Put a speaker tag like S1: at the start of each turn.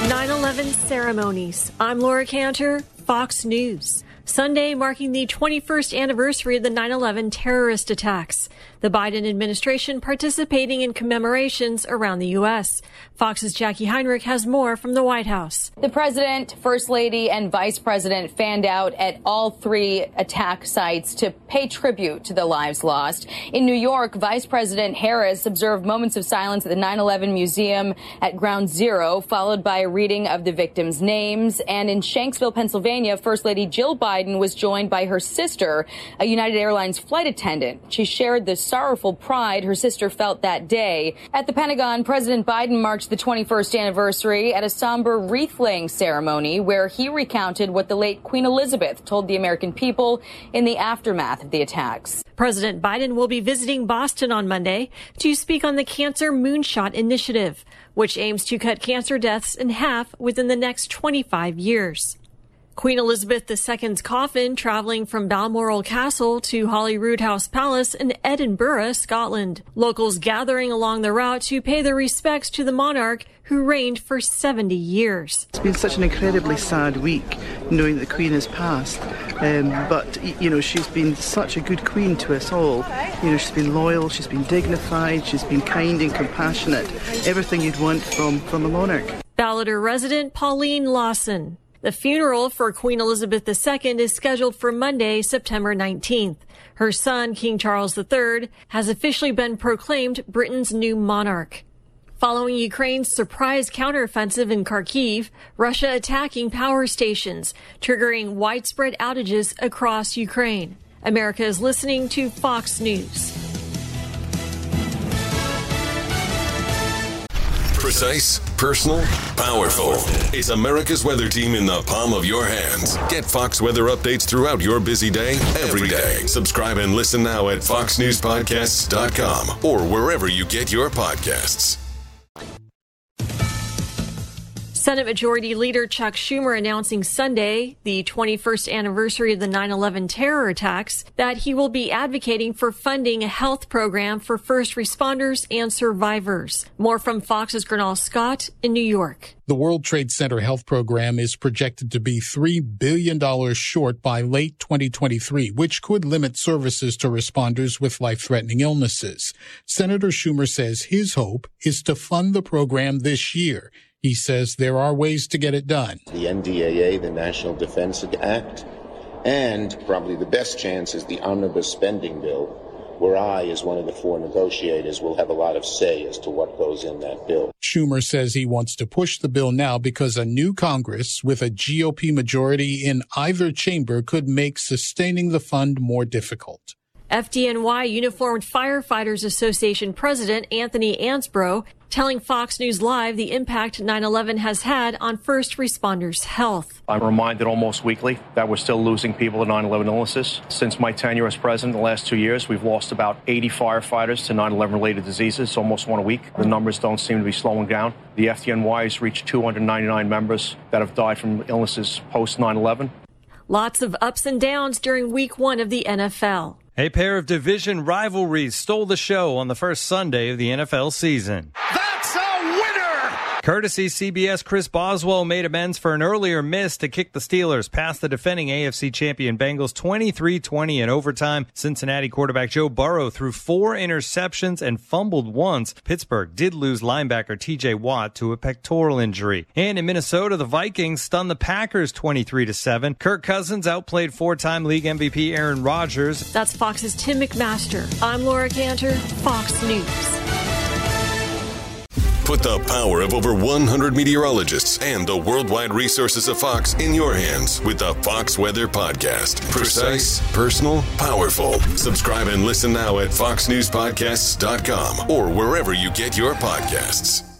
S1: 9/11 ceremonies. I'm Laura Cantor, Fox News. Sunday marking the 21st anniversary of the 9/11 terrorist attacks. The Biden administration participating in commemorations around the U.S. Fox's Jackie Heinrich has more from the White House.
S2: The president, first lady, and vice president fanned out at all three attack sites to pay tribute to the lives lost. In New York, Vice President Harris observed moments of silence at the 9/11 Museum at Ground Zero, followed by a reading of the victims' names. And in Shanksville, Pennsylvania, First Lady Jill Biden was joined by her sister, a United Airlines flight attendant. She shared the sorrowful pride her sister felt that day. At the Pentagon, President Biden marked the 21st anniversary at a somber wreath-laying ceremony where he recounted what the late Queen Elizabeth told the American people in the aftermath of the attacks.
S1: President Biden will be visiting Boston on Monday to speak on the Cancer Moonshot Initiative, which aims to cut cancer deaths in half within the next 25 years. Queen Elizabeth II's coffin traveling from Balmoral Castle to Holyrood House Palace in Edinburgh, Scotland. Locals gathering along the route to pay their respects to the monarch who reigned for 70 years.
S3: It's been such an incredibly sad week knowing that the Queen has passed. But she's been such a good Queen to us all. She's been loyal, she's been dignified, she's been kind and compassionate. Everything you'd want from a monarch.
S1: Ballater resident Pauline Lawson. The funeral for Queen Elizabeth II is scheduled for Monday, September 19th. Her son, King Charles III, has officially been proclaimed Britain's new monarch. Following Ukraine's surprise counteroffensive in Kharkiv, Russia attacking power stations, triggering widespread outages across Ukraine. America is listening to Fox News.
S4: Precise, personal, powerful. It's America's weather team in the palm of your hands. Get Fox weather updates throughout your busy day, every day. Subscribe and listen now at foxnewspodcasts.com or wherever you get your podcasts.
S1: Senate Majority Leader Chuck Schumer announcing Sunday, the 21st anniversary of the 9/11 terror attacks, that he will be advocating for funding a health program for first responders and survivors. More from Fox's Gernal Scott in New York.
S5: The World Trade Center health program is projected to be $3 billion short by late 2023, which could limit services to responders with life-threatening illnesses. Senator Schumer says his hope is to fund the program this year. He says there are ways to get it done.
S6: The NDAA, the National Defense Act, and probably the best chance is the omnibus spending bill, where I, as one of the four negotiators, will have a lot of say as to what goes in that bill.
S5: Schumer says he wants to push the bill now because a new Congress with a GOP majority in either chamber could make sustaining the fund more difficult.
S1: FDNY Uniformed Firefighters Association President Anthony Ansbro telling Fox News Live the impact 9/11 has had on first responders' health.
S7: I'm reminded almost weekly that we're still losing people to 9/11 illnesses. Since my tenure as president, the last 2 years, we've lost about 80 firefighters to 9/11-related diseases, almost one a week. The numbers don't seem to be slowing down. The FDNY has reached 299 members that have died from illnesses post 9/11.
S1: Lots of ups and downs during week one of the NFL.
S8: A pair of division rivalries stole the show on the first Sunday of the NFL season.
S9: That's a winner!
S8: Courtesy CBS, Chris Boswell made amends for an earlier miss to kick the Steelers past the defending AFC champion Bengals 23-20 in overtime. Cincinnati quarterback Joe Burrow threw 4 interceptions and fumbled once. Pittsburgh did lose linebacker TJ Watt to a pectoral injury. And in Minnesota, the Vikings stunned the Packers 23-7. Kirk Cousins outplayed 4-time league MVP Aaron Rodgers.
S1: That's Fox's Tim McMaster. I'm Laura Cantor, Fox News.
S4: Put the power of over 100 meteorologists and the worldwide resources of Fox in your hands with the Fox Weather Podcast. Precise, personal, powerful. Subscribe and listen now at foxnewspodcasts.com or wherever you get your podcasts.